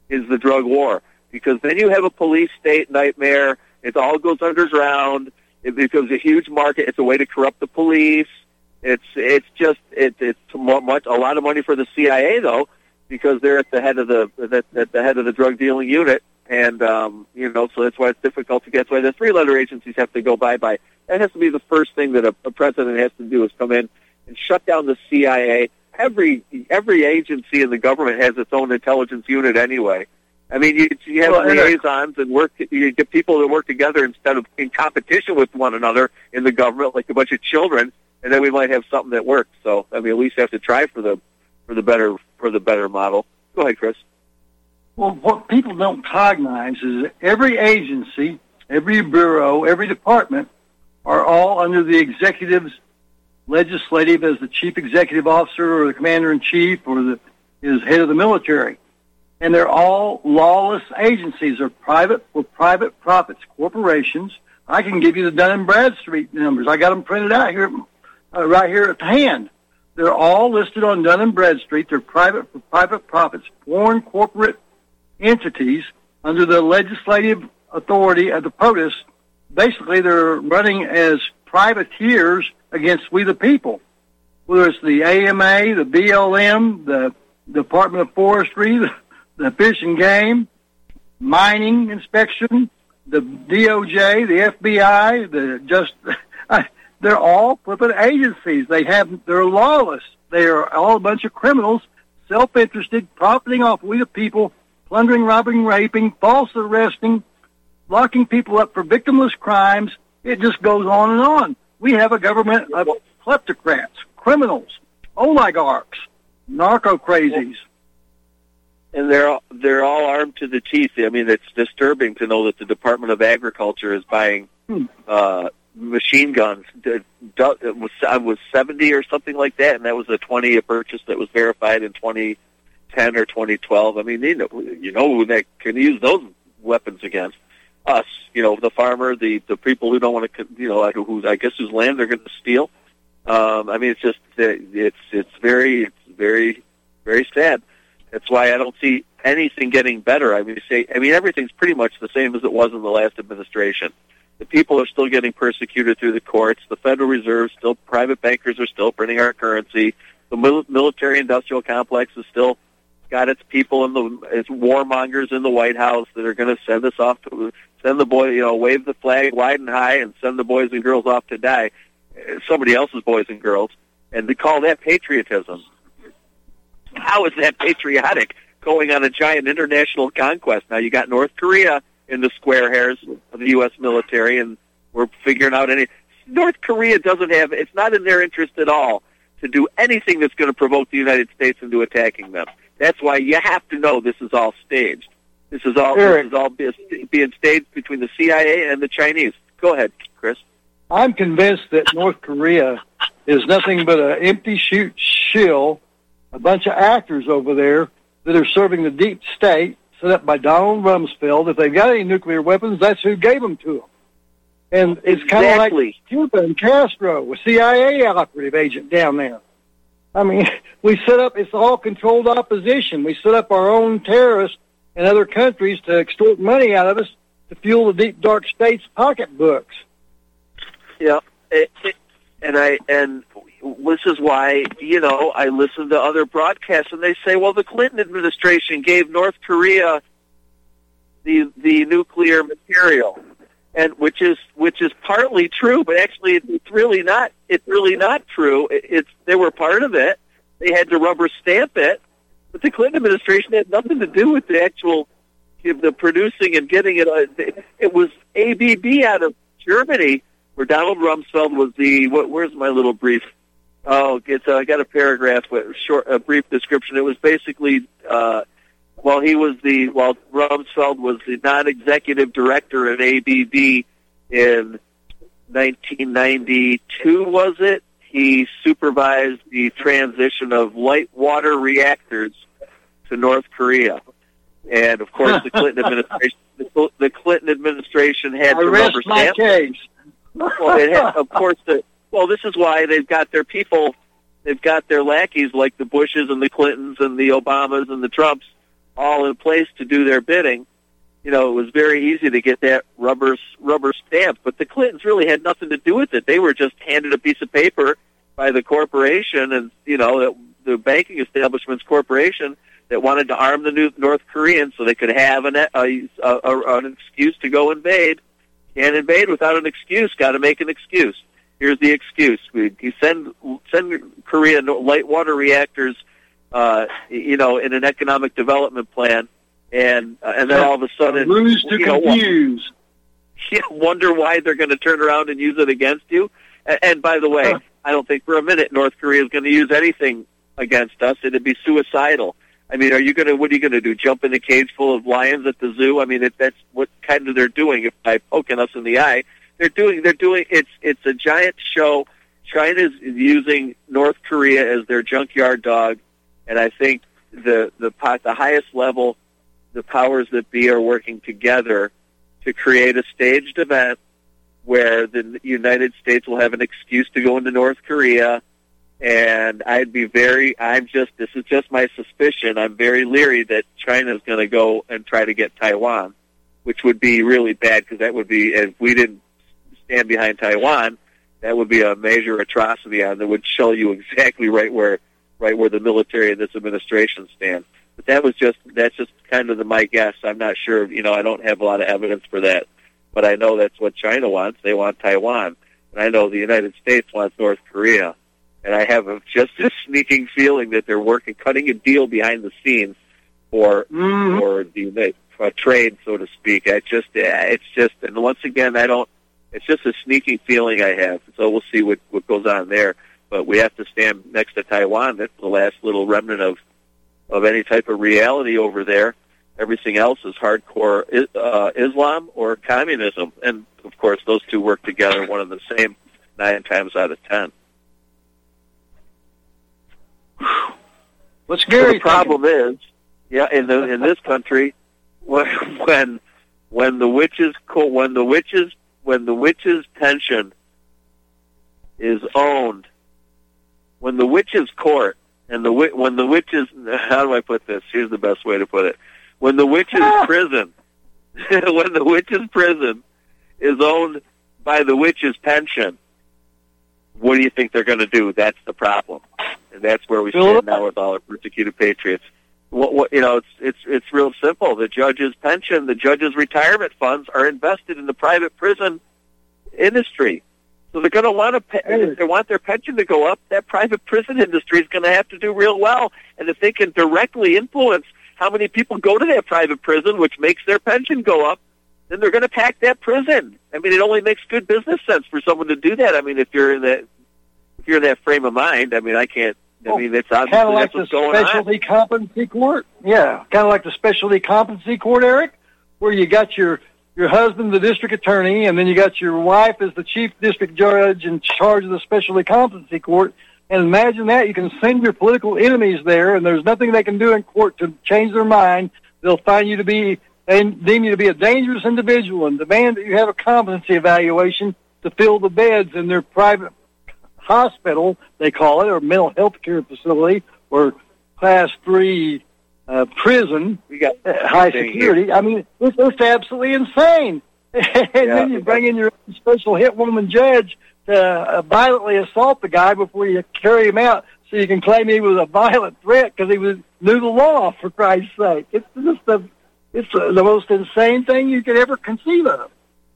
is the drug war, because then you have a police state nightmare. It all goes underground. It becomes a huge market. It's a way to corrupt the police. It's it's just it, it's much a lot of money for the C I A though, because they're at the head of the at, at the head of the drug dealing unit, and um, you know, so that's why it's difficult to get. That's why the three-letter agencies have to go bye bye. That has to be the first thing that a, a president has to do, is come in and shut down the C I A. Every every agency in the government has its own intelligence unit anyway. I mean, you, you have well, liaisons and work. You get people that work together instead of in competition with one another in the government, like a bunch of children. And then we might have something that works. So, I mean, at least have to try for the for the better for the better model. Go ahead, Chris. Well, what people don't cognize is that every agency, every bureau, every department are all under the executive's legislative as the chief executive officer or the commander-in-chief or the is head of the military. And they're all lawless agencies. They're private for private profits corporations. I can give you the Dun and Bradstreet numbers. I got them printed out here. Uh, right here at the hand. They're all listed on Dun and Bradstreet. They're private for private profits, foreign corporate entities under the legislative authority of the POTUS. Basically, they're running as privateers against we the people. Whether it's the A M A, the B L M, the Department of Forestry, the, the Fish and Game, Mining Inspection, the D O J, the F B I, the just... They're all flippant agencies. They have, they're lawless. They are all a bunch of criminals, self-interested, profiting off we the people, plundering, robbing, raping, false arresting, locking people up for victimless crimes. It just goes on and on. We have a government of kleptocrats, criminals, oligarchs, narco-crazies. And they're all, they're all armed to the teeth. I mean, it's disturbing to know that the Department of Agriculture is buying hmm. uh machine guns. It was, I was seventy or something like that, and that was a twenty a purchase that was verified in twenty ten or twenty twelve. I mean, you know, you know who they can use those weapons against? Us, you know, the farmer, the the people who don't want to, you know, who I guess whose land they're going to steal. Um, I mean, it's just it's it's very it's very very sad. That's why I don't see anything getting better. I mean, say, I mean, everything's pretty much the same as it was in the last administration. The people are still getting persecuted through the courts. The Federal Reserve, still private bankers are still printing our currency. The mil- military-industrial complex is still got its people in the its warmongers in the White House that are going to send us off to send the boy, you know, wave the flag wide and high and send the boys and girls off to die, somebody else's boys and girls, and they call that patriotism. How is that patriotic? Going on a giant international conquest. Now you got North Korea in the square hairs of the U S military, and we're figuring out any... North Korea doesn't have... It's not in their interest at all to do anything that's going to provoke the United States into attacking them. That's why you have to know this is all staged. This is all Eric, this is all be, being staged between the C I A and the Chinese. Go ahead, Chris. I'm convinced that North Korea is nothing but an empty shoot shill, a bunch of actors over there that are serving the deep state, set up by Donald Rumsfeld. If they've got any nuclear weapons, that's who gave them to them. And it's kind of like Cuba and Castro, a C I A operative agent down there. I mean, we set up, it's all controlled opposition. We set up our own terrorists in other countries to extort money out of us to fuel the deep, dark state's pocketbooks. Yeah, it, it, and I and this is why, you know, I listen to other broadcasts, and they say, well, the Clinton administration gave North Korea the the nuclear material, and which is which is partly true, but actually it's really not. It's really not true. It, it's they were part of it. They had to rubber stamp it, but the Clinton administration had nothing to do with the actual the producing and getting it. It, it was A B B out of Germany, where Donald Rumsfeld was the. What, where's my little brief? Oh, it's, uh, I got a paragraph with short, a brief description. It was basically, uh, while he was the, while Rumsfeld was the non-executive director at A B B in nineteen ninety-two, was it? He supervised the transition of light water reactors to North Korea. And of course, the Clinton administration, the, the Clinton administration had I to rest rubber my stamp. case. Well, it had, of course, the, well, this is why they've got their people, they've got their lackeys like the Bushes and the Clintons and the Obamas and the Trumps all in place to do their bidding, you know, it was very easy to get that rubber rubber stamp. But the Clintons really had nothing to do with it. They were just handed a piece of paper by the corporation, and you know, the banking establishment's corporation that wanted to arm the new North Koreans so they could have an, a, a, a, an excuse to go invade. Can't invade without an excuse. Got to make an excuse. Here's the excuse: we you send send Korea light water reactors, uh, you know, in an economic development plan. And uh, and then all of a sudden, lose to you know, confuse. You wonder why they're going to turn around and use it against you. And, and by the way, huh. I don't think for a minute North Korea is going to use anything against us. It'd be suicidal. I mean, are you going to? What are you going to do? Jump in a cage full of lions at the zoo? I mean, it, that's what kind of they're doing. If by poking us in the eye, they're doing. They're doing. It's it's a giant show. China's using North Korea as their junkyard dog, and I think the the the highest level. The powers that be are working together to create a staged event where the United States will have an excuse to go into North Korea. And I'd be very, I'm just, this is just my suspicion, I'm very leery that China's going to go and try to get Taiwan, which would be really bad because that would be, if we didn't stand behind Taiwan, that would be a major atrocity on that would show you exactly right where, right where the military of this administration stands. But that was just, that's just kind of the, my guess. I'm not sure, you know, I don't have a lot of evidence for that. But I know that's what China wants. They want Taiwan. And I know the United States wants North Korea. And I have a, just a sneaking feeling that they're working, cutting a deal behind the scenes for, mm. for the for trade, so to speak. I just, it's just, and once again, I don't, it's just a sneaking feeling I have. So we'll see what, what goes on there. But we have to stand next to Taiwan. That's the last little remnant of, of any type of reality over there. Everything else is hardcore uh, Islam or communism. And, of course, those two work together, one and the same, nine times out of ten. What's scary? So the problem is, yeah, in the, in this country, when when when the witches when the witches when the witches' pension is owned, when the witches' court and the when the witches, how do I put this? Here's the best way to put it: when the witches' ah. prison, when the witches' prison is owned by the witches' pension, what do you think they're going to do? That's the problem, and that's where we stand now with all our persecuted patriots. What, what, you know, it's it's it's real simple. The judge's pension, the judge's retirement funds are invested in the private prison industry. So they're going to want to pay, if they want their pension to go up, that private prison industry is going to have to do real well. And if they can directly influence how many people go to that private prison, which makes their pension go up, then they're going to pack that prison. I mean, it only makes good business sense for someone to do that. I mean, if you're in that, if you're in that frame of mind, I mean, I can't. I mean, it's obviously kind of like that's what's the going on. specialty competency court. Yeah, kind of like the specialty competency court, Eric, where you got your your husband, the district attorney, and then you got your wife as the chief district judge in charge of the specialty competency court. And imagine that. You can send your political enemies there, and there's nothing they can do in court to change their mind. They'll find you to be, and deem you to be a dangerous individual and demand that you have a competency evaluation to fill the beds in their private hospital, they call it, or mental health care facility, or class three uh, prison, we got uh, high security. Here. I mean, it's, it's absolutely insane. and yeah, then you bring in your special hit woman judge to uh, violently assault the guy before you carry him out, so you can claim he was a violent threat because he was knew the law. For Christ's sake, it's just the it's uh, the most insane thing you could ever conceive of.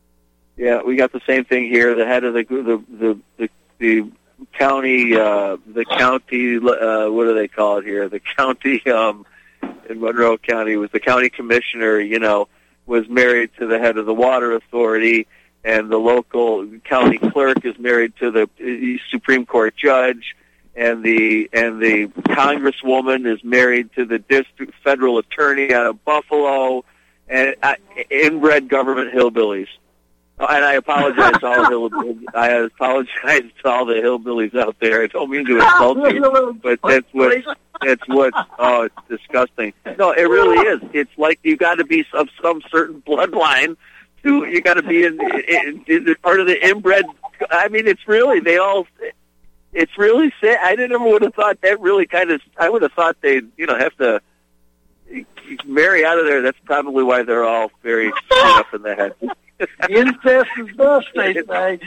Yeah, we got the same thing here. The head of the the the the, the county, uh, the county, uh, what do they call it here? The county um, in Monroe County was the county commissioner. You know, was married to the head of the water authority, and the local county clerk is married to the Supreme Court judge, and the and the congresswoman is married to the district federal attorney out of Buffalo, and uh, inbred government hillbillies. And I apologize to all the hill, I apologize to all the hillbillies out there. I don't mean to insult you, but that's what that's what. Oh, it's disgusting. No, it really is. It's like you got to be of some certain bloodline. To you got to be in, in, in part of the inbred. I mean, it's really they all. It's really sad. I never would have thought that. Really, kind of. I would have thought they'd you know have to. Mary out of there. That's probably why they're all very screwed up in the head. Incest is best, they say.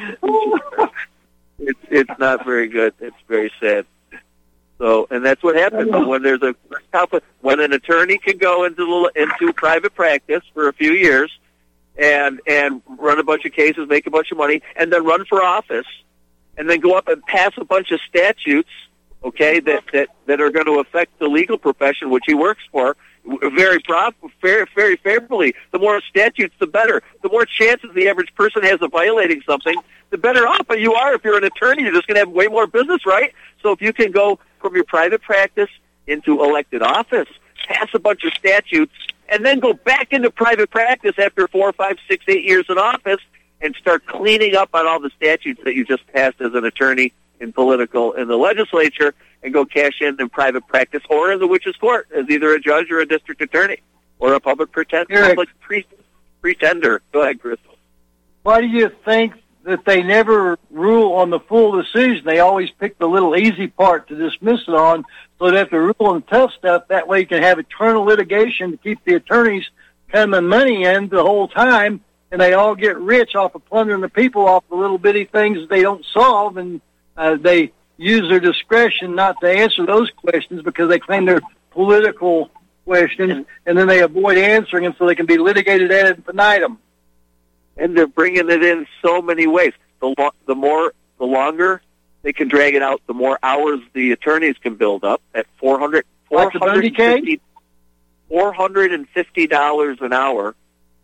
It's it's not very good. It's very sad. So, and that's what happens when there's a when an attorney can go into into private practice for a few years and and run a bunch of cases, make a bunch of money, and then run for office, and then go up and pass a bunch of statutes, okay, that that, that are going to affect the legal profession, which he works for, very prof- very, very favorably. The more statutes, the better. The more chances the average person has of violating something, the better off you are. If you're an attorney, you're just going to have way more business, right? So if you can go from your private practice into elected office, pass a bunch of statutes, and then go back into private practice after four, five, six, eight years in office and start cleaning up on all the statutes that you just passed as an attorney in political in the legislature, and go cash in in private practice or in the witch's court as either a judge or a district attorney or a public pretend public pre- pretender. Go ahead, Crystal. Why do you think that they never rule on the full decision? They always pick the little easy part to dismiss it on, so they have to rule on the tough stuff. That way you can have eternal litigation to keep the attorneys coming money in the whole time, and they all get rich off of plundering the people off the little bitty things that they don't solve, and uh, they use their discretion not to answer those questions because they claim they're political questions, and then they avoid answering them so they can be litigated ad infinitum. And they're bringing it in so many ways. The lo- the more, the longer they can drag it out, the more hours the attorneys can build up at four hundred, four hundred fifty, four hundred fifty dollars an hour.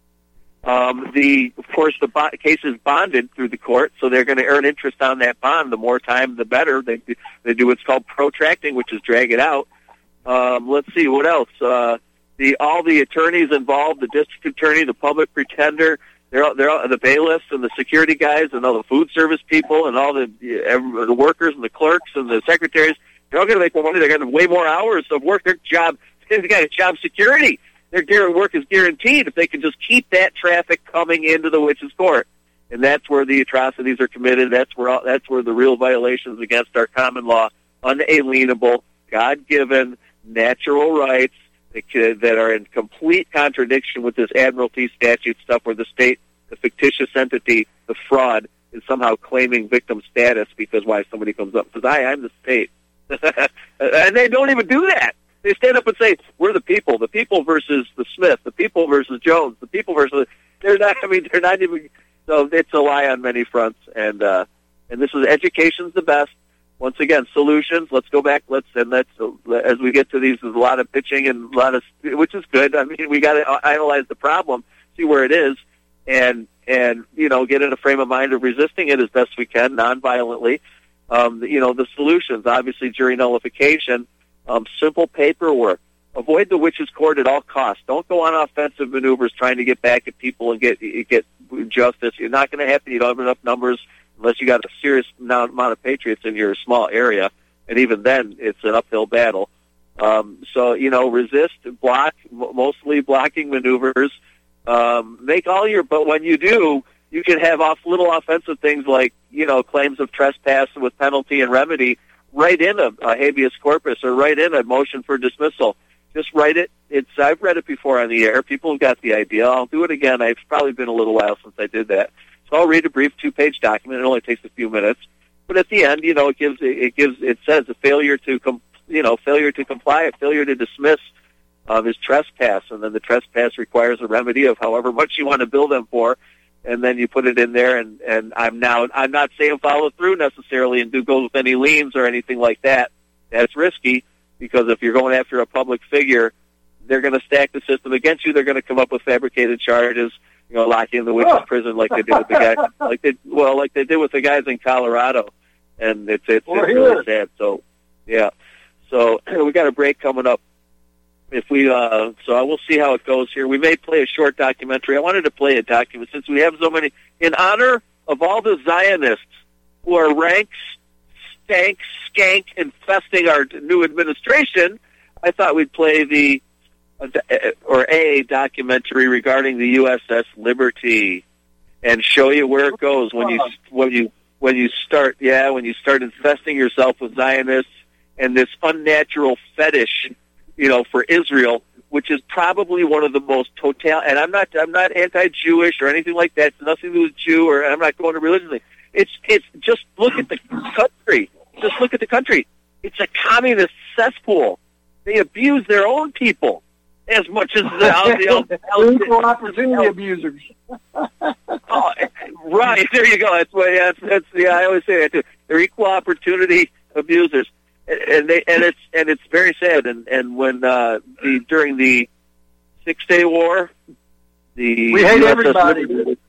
Um, the of course the bo- case is bonded through the court, so they're going to earn interest on that bond. The more time, the better. They they do what's called protracting, which is drag it out. Um, let's see what else. Uh, the all the attorneys involved, the district attorney, the public pretender, they're all, they're all, the bailiffs and the security guys and all the food service people and all the every, the workers and the clerks and the secretaries. They're all going to make more money. They're going to have way more hours of work. Their job, they've got a job security. Their work is guaranteed if they can just keep that traffic coming into the witch's court, and that's where the atrocities are committed. That's where all, that's where the real violations against our common law, unalienable, God-given, natural rights that, could, that are in complete contradiction with this admiralty statute stuff, where the state, the fictitious entity, the fraud, is somehow claiming victim status because why somebody comes up and says, "Hi, I'm the state," and they don't even do that. They stand up and say, "We're the people. The people versus the Smith. The people versus Jones. The people versus." They're not. I mean, they're not even. So it's a lie on many fronts. And uh, and this is education's the best. Once again, solutions. Let's go back. Let's and let's as we get to these, there's a lot of pitching and a lot of, which is good. I mean, we got to analyze the problem, see where it is, and and you know, get in a frame of mind of resisting it as best we can, nonviolently. Um, you know, the solutions. Obviously, jury nullification. Um, simple paperwork. Avoid the witch's court at all costs. Don't go on offensive maneuvers trying to get back at people and get get justice. You're not going to happen. You don't have enough numbers unless you got a serious amount of patriots in your small area, and even then, it's an uphill battle. Um, so, you know, resist, block, mostly blocking maneuvers. Um, make all your, but when you do, you can have off little offensive things like, you know, claims of trespass with penalty and remedy right in a, a habeas corpus or right in a motion for dismissal. Just write it. It's I've read it before on the air. People have got the idea. I'll do it again. It's probably been a little while since I did that. So I'll read a brief two-page document. It only takes a few minutes. But at the end, you know, it gives it gives it says a failure to com- you know failure to comply, a failure to dismiss um, is trespass, and then the trespass requires a remedy of however much you want to bill them for. And then you put it in there, and, and I'm now I'm not saying follow through necessarily and do go with any liens or anything like that. That's risky because if you're going after a public figure, they're going to stack the system against you. They're going to come up with fabricated charges, you know, lock you in the witch in prison like they did with the guy, like they well, like they did with the guys in Colorado, and it's it's, it's really sad. So yeah, so we got a break coming up. If we, uh, so I will see how it goes here. We may play a short documentary. I wanted to play a document since we have so many, in honor of all the Zionists who are rank, stank, skank, infesting our new administration. I thought we'd play the, uh, or a documentary regarding the U S S Liberty and show you where it goes when you, when you, when you start, yeah, when you start infesting yourself with Zionists and this unnatural fetish, you know, for Israel, which is probably one of the most total. And I'm not I'm not anti-Jewish or anything like that. It's nothing to do with Jew, or I'm not going to religion. It's it's just look at the country. Just look at the country. It's a communist cesspool. They abuse their own people as much as the, the, the equal opportunity abusers. Oh, right. There you go. That's what. That's, that's yeah. I always say that too. They're equal opportunity abusers, and they and it's and it's very sad. And and when uh, the during the Six Day War, the we hate U S S everybody.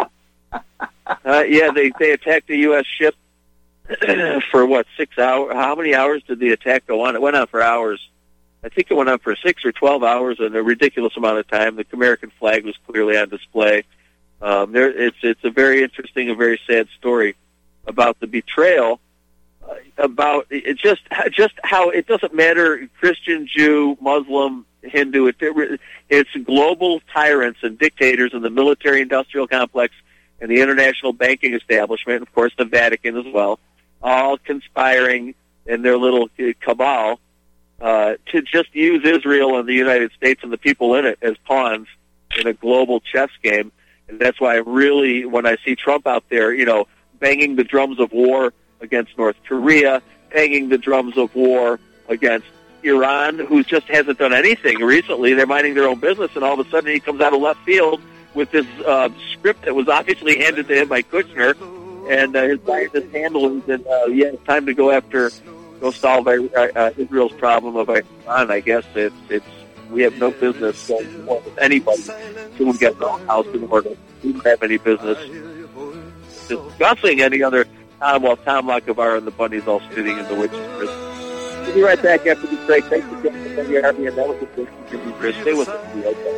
uh, yeah, they they attacked the U S ship for what six hours? How many hours did the attack go on? It went on for hours. I think it went on for six or twelve hours in a ridiculous amount of time. The American flag was clearly on display. Um, there, it's it's a very interesting and very sad story about the betrayal, uh, about it just just how it doesn't matter Christian, Jew, Muslim, Hindu. It, it's global tyrants and dictators in the military-industrial complex and the international banking establishment, and of course the Vatican as well, all conspiring in their little cabal uh, to just use Israel and the United States and the people in it as pawns in a global chess game. And that's why I really, when I see Trump out there, you know, banging the drums of war against North Korea, banging the drums of war against Iran, who just hasn't done anything recently. They're minding their own business, and all of a sudden he comes out of left field with this uh, script that was obviously handed to him by Kushner, and uh, his scientists handling it. And uh, yeah, it's time to go after, go solve uh, uh, Israel's problem of Iran. I guess it's it's we have no business going to war with anybody who get the house in order. We don't have any business discussing any other time while Tom Lockavar and the bunnies all sitting in the witch's prison. We'll be right back after this break. Thanks for getting the W R B, and that was the first interview, Chris. Stay with us.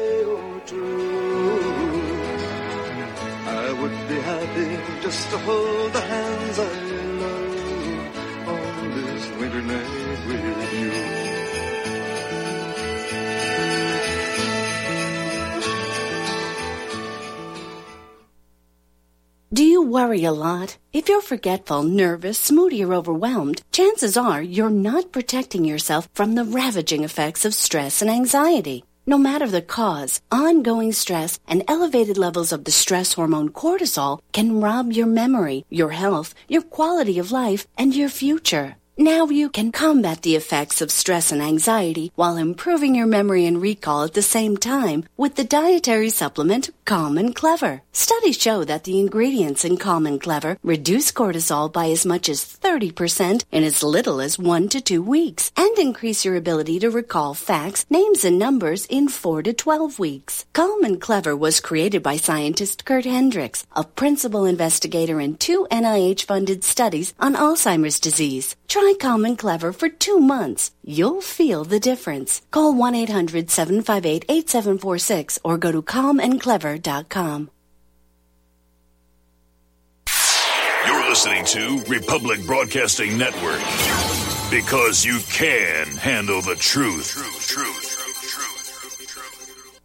I would be happy just to hold the hands I love on this winter night with you. Do you worry a lot? If you're forgetful, nervous, moody, or overwhelmed, chances are you're not protecting yourself from the ravaging effects of stress and anxiety. No matter the cause, ongoing stress and elevated levels of the stress hormone cortisol can rob your memory, your health, your quality of life, and your future. Now you can combat the effects of stress and anxiety while improving your memory and recall at the same time with the dietary supplement Calm and Clever. Studies show that the ingredients in Calm and Clever reduce cortisol by as much as thirty percent in as little as one to two weeks and increase your ability to recall facts, names, and numbers in four to twelve weeks. Calm and Clever was created by scientist Kurt Hendricks, a principal investigator in two N I H-funded studies on Alzheimer's disease. Try Calm and Clever for two months. You'll feel the difference. Call one eight hundred seven five eight eight seven four six or go to calm and clever dot com. You're listening to Republic Broadcasting Network, because you can handle the truth. Truth, truth.